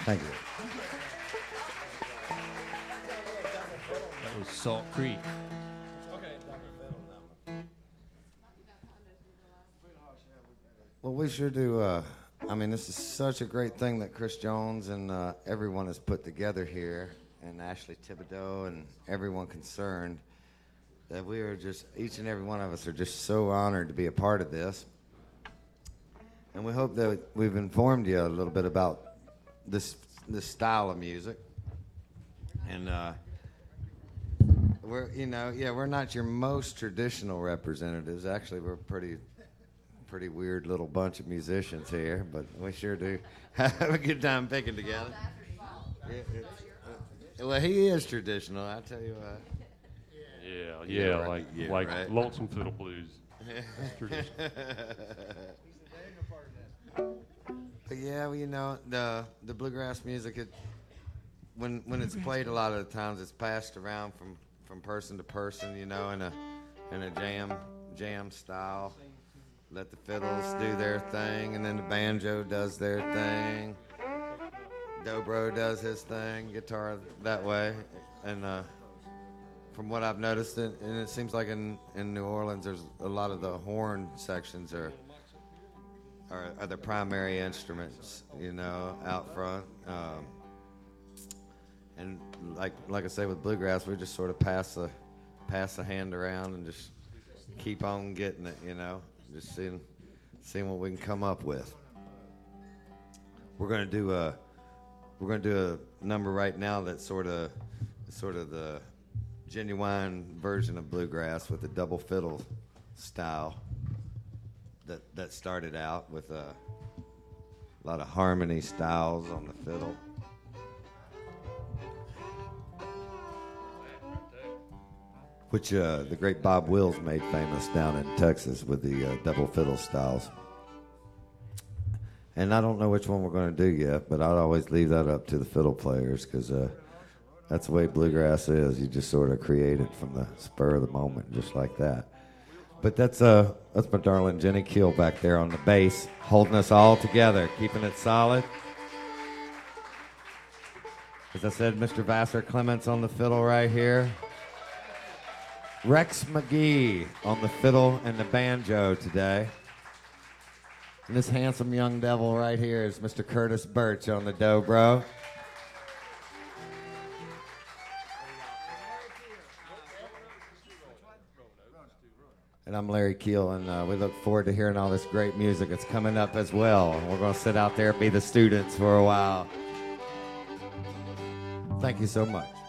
Thank you. That was Salt Creek. Well, we sure do. I mean, this is such a great thing that Chris Jones and everyone has put together here, and Ashley Thibodeau and everyone concerned, that we are just, each and every one of us are just so honored to be a part of this. And we hope that we've informed you a little bit about this style of music. And we're not your most traditional representatives. Actually, we're pretty weird little bunch of musicians here, but we sure do have a good time picking together. Well, he is traditional, I tell you what. Like right. Lonesome Fiddle Blues. That's traditional. But yeah, well, the bluegrass music, when it's played a lot of the times, it's passed around from person to person, in a jam style. Let the fiddles do their thing, and then the banjo does their thing. Dobro does his thing, guitar that way. And from what I've noticed, and it seems like in New Orleans, there's a lot of the horn sections are the primary instruments, out front. And like I say, with bluegrass, we just sort of pass the hand around and just keep on getting it, just seeing what we can come up with. We're gonna do a number right now that's sort of the genuine version of bluegrass with the double fiddle style that started out with a lot of harmony styles on the fiddle. Which the great Bob Wills made famous down in Texas with the double fiddle styles. And I don't know which one we're going to do yet, but I'd always leave that up to the fiddle players, because that's the way bluegrass is. You just sort of create it from the spur of the moment, just like that. But that's my darling Jenny Keel back there on the bass, holding us all together, keeping it solid. As I said, Mr. Vassar Clements on the fiddle right here. Rex McGee on the fiddle and the banjo today. And this handsome young devil right here is Mr. Curtis Birch on the dobro. And I'm Larry Keel, and we look forward to hearing all this great music that's coming up as well. And we're going to sit out there and be the students for a while. Thank you so much.